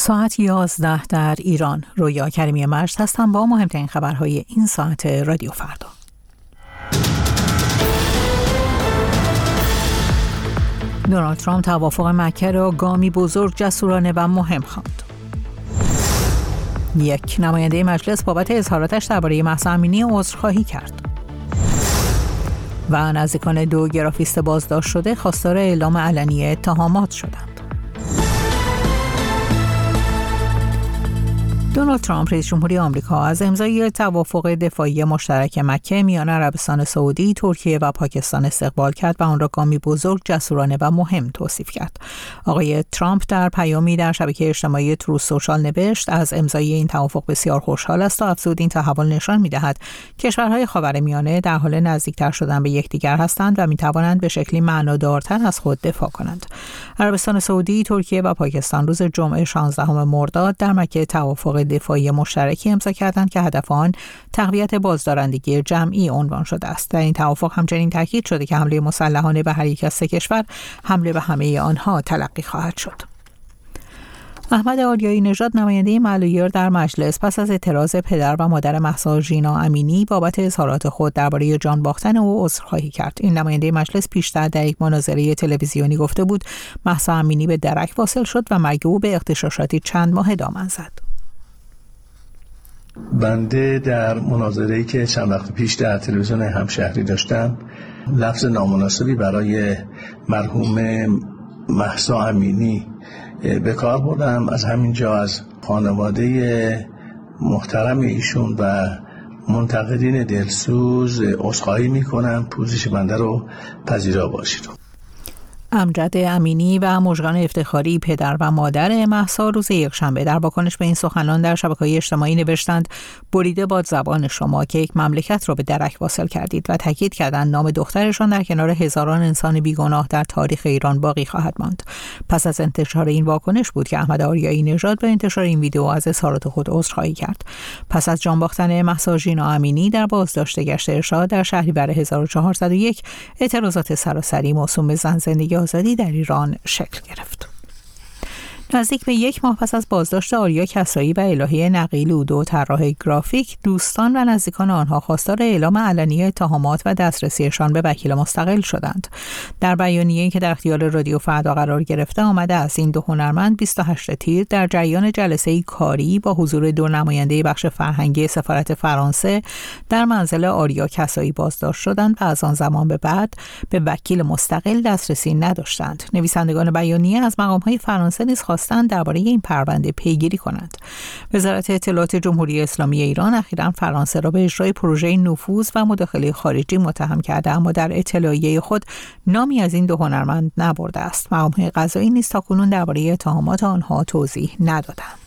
ساعت 11 در ایران. رویا کریمی مرز هستم با مهمترین خبرهای این ساعت رادیو فردا. دونالد ترامپ توافق مکه را گامی بزرگ، جسورانه و مهم خواند. یک نماینده مجلس بابت اظهاراتش درباره مهسا امینی عذرخواهی کرد. و نزدیکان 2 گرافیست بازداشت شده خواستار اعلام علنی اتهامات شدند. دونالد ترامپ رئیس جمهوری آمریکا از امضای توافق دفاعی مشترک مکه میان عربستان سعودی، ترکیه و پاکستان استقبال کرد و آن را گامی بزرگ، جسورانه و مهم توصیف کرد. آقای ترامپ در پیامی در شبکه اجتماعی تروث سوشال نوشت: از امضای این توافق بسیار خوشحال است و افزود این تحول نشان می‌دهد کشورهای خاورمیانه در حال نزدیکتر شدن به یکدیگر هستند و می‌توانند به شکلی معنادارتر از خود دفاع کنند. عربستان سعودی، ترکیه و پاکستان روز جمعه 16 مرداد در مکه توافق دفاعی مشترکی امضا کردند که هدف آن تقویت بازدارندگی جمعی عنوان شده است. در این توافق همچنین تاکید شده که حمله مسلحانه به هر یک از 3 کشور حمله به همه آنها تلقی خواهد شد. احمد آریایی نژاد، نماینده ملایر در مجلس، پس از اعتراض پدر و مادر مهسا ژینا امینی بابت اظهارات خود درباره جان باختن او عذرخواهی کرد. این نماینده مجلس پیشتر در یک مناظره تلویزیونی گفته بود مهسا امینی به درک واصل شد و مرگ او به اغتشاشاتی چند ماه دامن زد. بنده در مناظره‌ای که چند وقت پیش در تلویزیون همشهری داشتم لفظ نامناسبی برای مرحوم مهسا امینی به کار بردم. از همینجا از خانواده محترم ایشون و منتقدین دلسوز عذرخواهی میکنم. پوزش بنده رو پذیرا باشید. امجد امینی و مژگان افتخاری، پدر و مادر مهسا، روز یکشنبه در واکنش به این سخنان در شبکه‌های اجتماعی نوشتند: بریده باد زبان شما که یک مملکت را به درک واصل کردید، و تاکید کردند نام دخترشان در کنار هزاران انسان بیگناه در تاریخ ایران باقی خواهد ماند. پس از انتشار این واکنش بود که احمد آریایی نژاد به انتشار این ویدیو از اظهارات خود عذرخواهی کرد. پس از جان باختن مهسا ژینا امینی در بازداشت گشت ارشاد در شهریور 1401، اعتراضات سراسری موسوم به زن زندگی آزادی در ایران شکل گرفت. نزدیک به 1 ماه پس از بازداشت آریا کسایی و الهه نقیلو، 2 طراح گرافیک، دوستان و نزدیکان آنها خواستار اعلام علنی اتهامات و دسترسیشان به وکیل مستقل شدند. در بیانیه‌ای که در اختیار رادیو فردا قرار گرفته آمده است این 2 هنرمند 28 تیر در جریان جلسه‌ای کاری با حضور 2 نماینده بخش فرهنگی سفارت فرانسه در منزل آریا کسایی بازداشت شدند و از آن زمان به بعد به وکیل مستقل دسترسی نداشتند. نویسندگان بیانیه از مقام‌های فرانسه نیز خواستند درباره این پرونده پیگیری کنند. وزارت اطلاعات جمهوری اسلامی ایران اخیراً فرانسه را به اجرای پروژه نفوذ و مداخله خارجی متهم کرده، اما در اطلاعیه خود نامی از این 2 هنرمند نبرده است. مقام‌های قضایی نیز تاکنون درباره اتهامات آنها توضیح ندادند.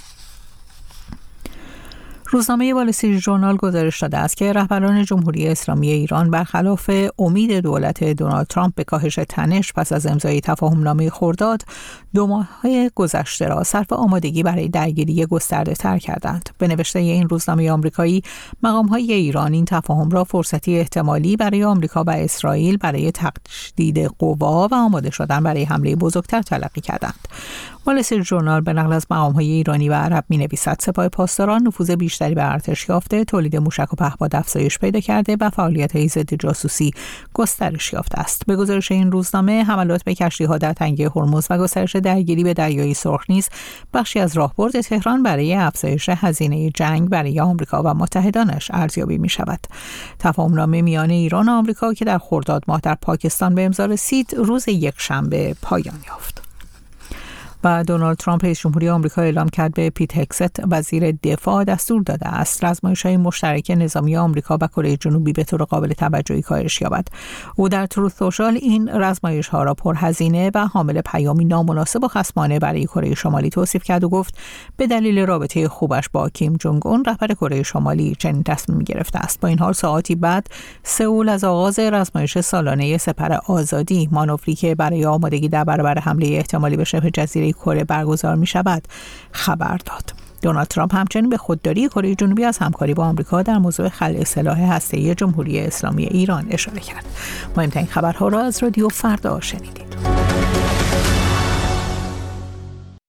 روزنامه وال استریت ژورنال گزارش داده است که رهبران جمهوری اسلامی ایران برخلاف امید دولت دونالد ترامپ به کاهش تنش پس از امضای تفاهمنامه خرداد، 2 ماه گذشته را صرف آمادگی برای درگیری گسترده تر کردند. به نوشته این روزنامه آمریکایی، مقام‌های ایران این تفاهم را فرصتی احتمالی برای آمریکا و اسرائیل برای تجدید قوا و آماده شدن برای حمله بزرگتر تلقی کردند. وال استریت ژورنال به نقل از مقام‌های ایرانی و عرب می‌نویسد سپاه پاسداران نفوذ بیشتری به ارتش یافته، تولید موشک و پهپاد افزایش پیدا کرده و فعالیت‌های ضد جاسوسی گسترش یافته است. به گزارش این روزنامه، حملات به کشتی‌ها در تنگه هرمز و گسترش درگیری به دریای سرخ نیز بخشی از راهبرد تهران برای افزایش هزینه جنگ برای آمریکا و متحدانش ارزیابی می‌شود. تفاهمنامه میان ایران و آمریکا که در خرداد ماه در پاکستان به امضا رسید، روز یکشنبه پایان یافت. و دونالد ترامپ رئیس جمهوری آمریکا اعلام کرد به پیت هگست وزیر دفاع دستور داده است رزمایش‌های مشترک نظامی آمریکا و کره جنوبی به طور قابل توجهی کاهش یابد. او در تروث سوشال این رزمایش‌ها را پرهزینه و حامل پیامی نامناسب و خصمانه برای کره شمالی توصیف کرد و گفت به دلیل رابطه خوبش با کیم جونگ اون رهبر کره شمالی چنین تصمیمی گرفته است. با این حال ساعاتی بعد سئول از آغاز رزمایش سالانه سپر آزادی، مانوری که برای آمادگی در برابر حمله احتمالی به شبه جزیره کره برگزار می شود خبر داد. دونالد ترامپ همچنین به خودداری کره جنوبی از همکاری با آمریکا در موضوع خلع سلاح هسته‌ای جمهوری اسلامی ایران اشاره کرد. مهمترین خبرها را از رادیو فردا شنیدید.